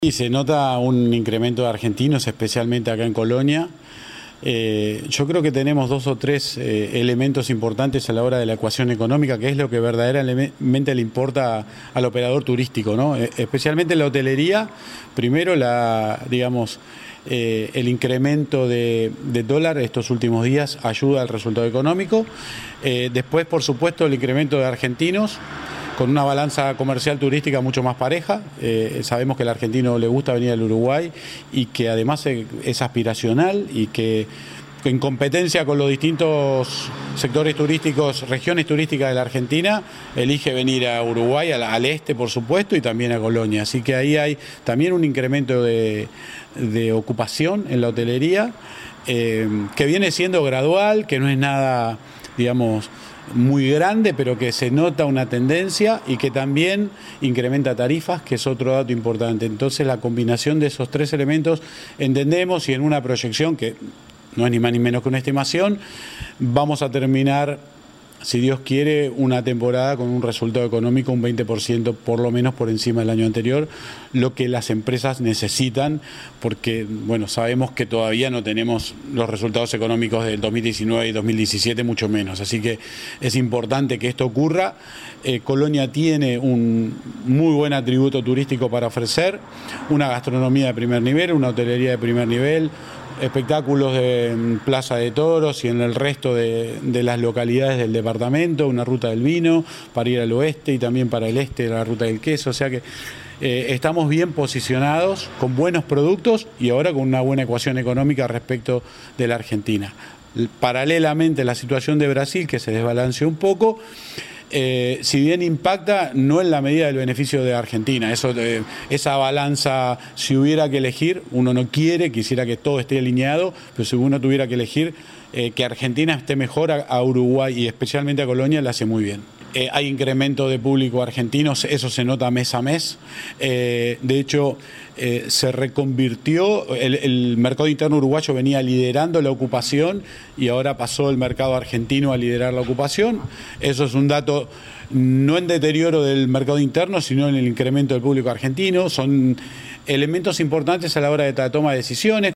Y se nota un incremento de argentinos, especialmente acá en Colonia. Yo creo que tenemos dos o tres elementos importantes a la hora de la ecuación económica, que es lo que verdaderamente le importa al operador turístico, ¿no? Especialmente en la hotelería. Primero, el incremento de dólar estos últimos días ayuda al resultado económico. Después, por supuesto, el incremento de argentinos, con una balanza comercial turística mucho más pareja. Sabemos que al argentino le gusta venir al Uruguay y que además es aspiracional y que en competencia con los distintos sectores turísticos, regiones turísticas de la Argentina, elige venir a Uruguay, al este por supuesto, y también a Colonia. Así que ahí hay también un incremento de ocupación en la hotelería, que viene siendo gradual, que no es nada, muy grande, pero que se nota una tendencia y que también incrementa tarifas, que es otro dato importante. Entonces, la combinación de esos tres elementos, entendemos, y en una proyección que no es ni más ni menos que una estimación, vamos a terminar, si Dios quiere, una temporada con un resultado económico un 20% por lo menos por encima del año anterior, lo que las empresas necesitan, porque sabemos que todavía no tenemos los resultados económicos del 2019 y 2017, mucho menos. Así que es importante que esto ocurra. Colonia tiene un muy buen atributo turístico para ofrecer, una gastronomía de primer nivel, una hotelería de primer nivel, espectáculos de Plaza de Toros y en el resto de las localidades del departamento, una ruta del vino para ir al oeste y también para el este, la ruta del queso. O sea que estamos bien posicionados, con buenos productos y ahora con una buena ecuación económica respecto de la Argentina. Paralelamente, la situación de Brasil, que se desbalanceó un poco, si bien impacta, no en la medida del beneficio de Argentina. Esa balanza, si hubiera que elegir, uno no quisiera que todo esté alineado, pero si uno tuviera que elegir, que Argentina esté mejor, a Uruguay y especialmente a Colonia le hace muy bien. Hay incremento de público argentino, eso se nota mes a mes. De hecho, se reconvirtió, el mercado interno uruguayo venía liderando la ocupación y ahora pasó el mercado argentino a liderar la ocupación. Eso es un dato no en deterioro del mercado interno, sino en el incremento del público argentino. Son elementos importantes a la hora de la toma de decisiones.